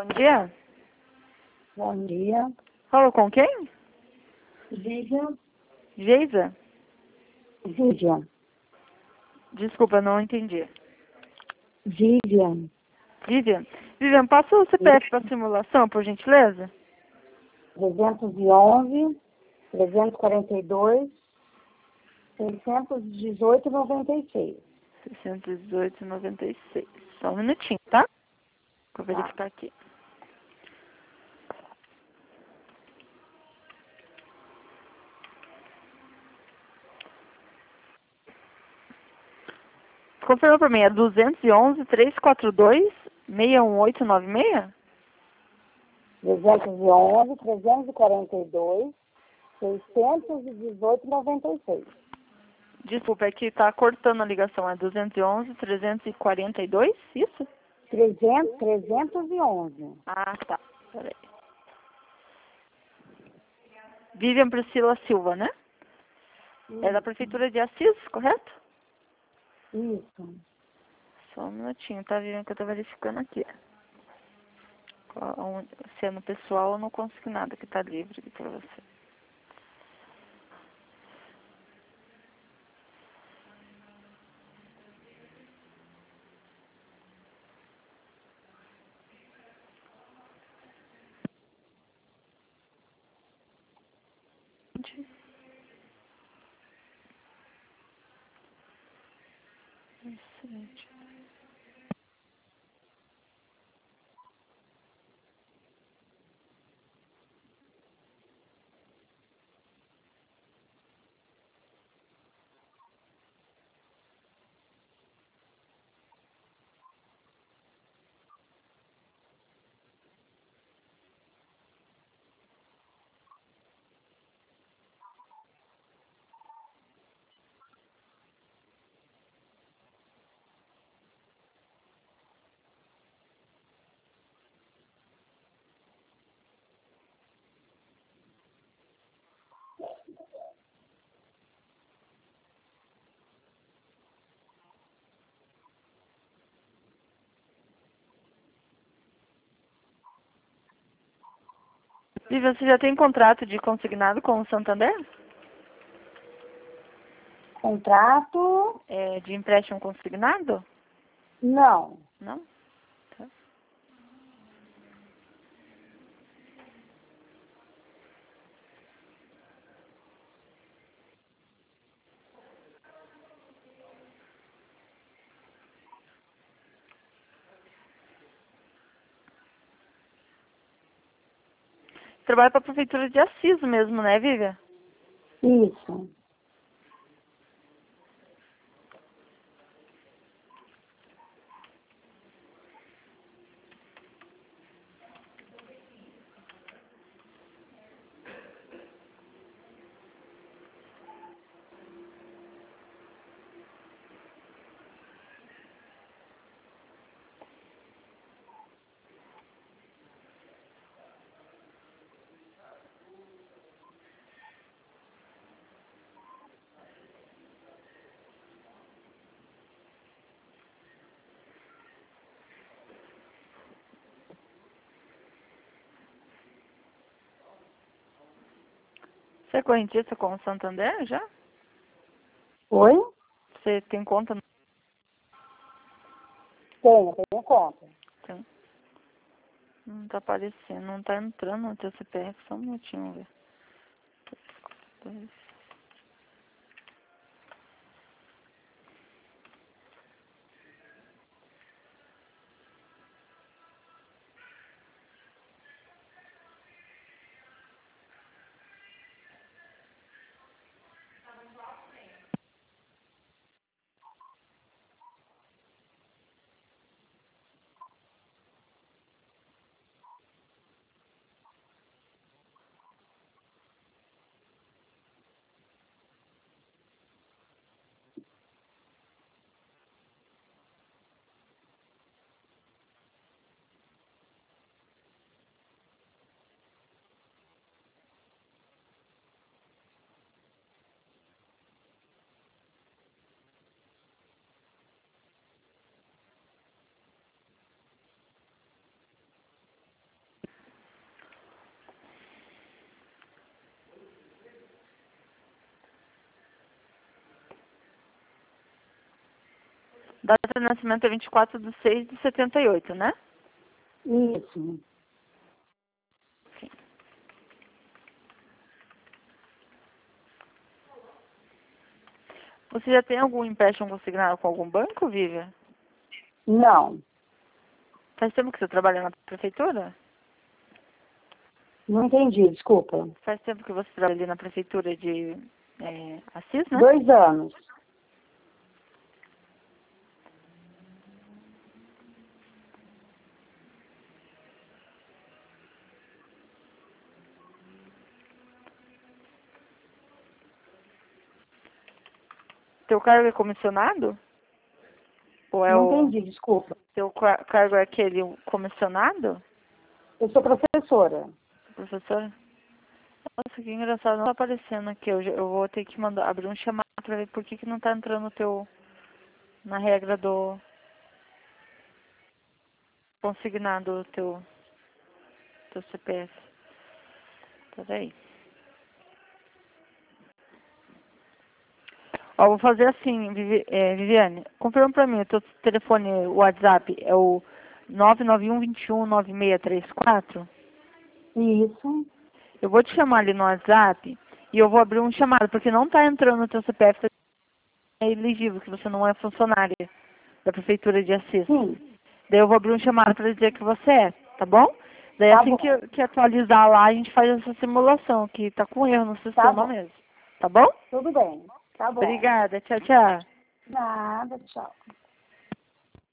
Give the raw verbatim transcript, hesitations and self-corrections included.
Bom dia. Bom dia. Falou com quem? Vivian. Geisa? Vivian. Desculpa, não entendi. Vivian. Vivian? Vivian, passa o C P F para simulação, por gentileza? trezentos e onze, trezentos e quarenta e dois, seiscentos e dezoito, noventa e seis. seiscentos e dezoito, noventa e seis. Só um minutinho, tá? Vou verificar aqui. Confirma para mim, é duzentos e onze, trezentos e quarenta e dois, seis um oito nove seis? trezentos e onze, trezentos e quarenta e dois, seiscentos e dezoito, noventa e seis. Desculpa, é que tá cortando a ligação. É duzentos e onze, trezentos e quarenta e dois, isso? trezentos, trezentos e onze. Ah, tá. Peraí. Vivian Priscila Silva, né? É da Prefeitura de Assis, correto? Isso. Só um minutinho, tá, Vivian, que eu tô verificando aqui. Qual- onde- Se é no pessoal, eu não consigo nada que tá livre aqui pra você. Sete. Vivian, você já tem contrato de consignado com o Santander? Contrato? É, de empréstimo consignado? Não. Não? Tá. Trabalha para a Prefeitura de Assis mesmo, né, Vivian? Isso. Você é correntista com o Santander já? Oi? Você tem conta no... Tenho, tenho conta. Tem. Não tá aparecendo, não tá entrando no teu C P F, só um minutinho, vamos ver. Dois. Data de nascimento é vinte e quatro de seis de setenta e oito, né? Isso. Sim. Você já tem algum empréstimo consignado com algum banco, Vivian? Não. Faz tempo que você trabalha na prefeitura? Não entendi, desculpa. Faz tempo que você trabalha ali na prefeitura de é, Assis, né? Dois anos. Teu cargo é comissionado? Ou é Não o... entendi, desculpa. Teu car- cargo é aquele comissionado, Eu sou professora. professora? Nossa, que engraçado, não tá aparecendo aqui. Eu, já- eu vou ter que mandar abrir um chamado pra ver por que que não tá entrando o teu... Na regra do... Consignado o teu... Teu C P F. Peraí. Ó, vou fazer assim, Vivi- é, Viviane. Confirma pra mim, o teu telefone, o WhatsApp é o nove nove um, dois um, nove seis três quatro? Isso. Eu vou te chamar ali no WhatsApp e eu vou abrir um chamado, porque não tá entrando no teu C P F, é elegível, que você não é funcionária da Prefeitura de Assis. Sim. Daí eu vou abrir um chamado para dizer que você é, tá bom? Daí Tá assim bom. que, que atualizar lá, a gente faz essa simulação, que tá com erro no Tá sistema bom. mesmo. Tá bom? Tudo bem. Tá bom. Obrigada, tchau, tchau. Nada, tchau.